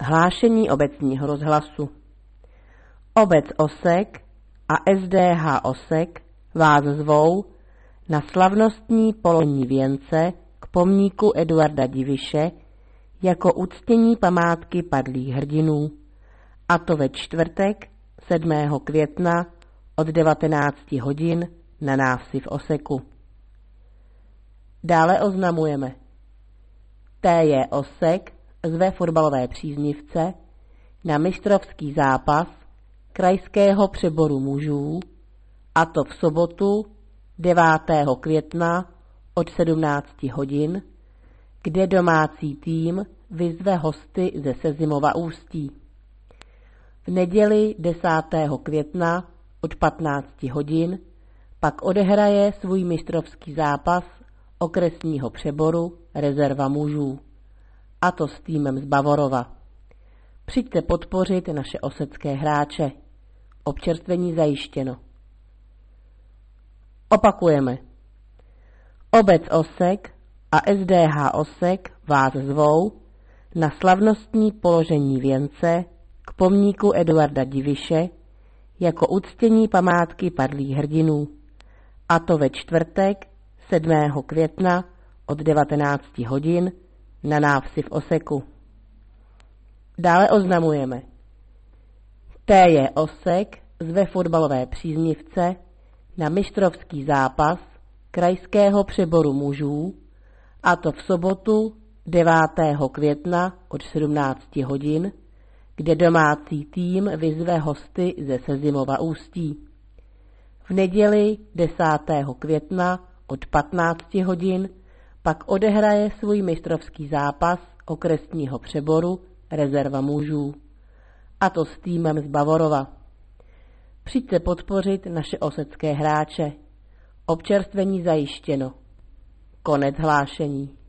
Hlášení obecního rozhlasu. Obec Osek a SDH Osek vás zvou na slavnostní položení věnce k pomníku Eduarda Diviše jako uctění památky padlých hrdinů, a to ve čtvrtek 7. května od 19 hodin na návsi v Oseku. Dále oznamujeme: TJ Osek zve fotbalové příznivce na mistrovský zápas krajského přeboru mužů, a to v sobotu 9. května od 17 hodin, kde domácí tým vyzve hosty ze Sezimova Ústí. V neděli 10. května od 15 hodin pak odehraje svůj mistrovský zápas okresního přeboru rezerva mužů, a to s týmem z Bavorova. Přijďte podpořit naše osecké hráče. Občerstvení zajištěno. Opakujeme. Obec Osek a SDH Osek vás zvou na slavnostní položení věnce k pomníku Eduarda Diviše jako uctění památky padlých hrdinů, a to ve čtvrtek 7. května od 19 hodin na návsi v Oseku. Dále oznamujeme: TJ Osek zve fotbalové příznivce na mistrovský zápas krajského přeboru mužů, a to v sobotu 9. května od 17 hodin, kde domácí tým vyzve hosty ze Sezimova Ústí. V neděli 10. května od 15 hodin pak odehraje svůj mistrovský zápas okresního přeboru rezerva mužů, a to s týmem z Bavorova. Přijďte podpořit naše osecké hráče. Občerstvení zajištěno. Konec hlášení.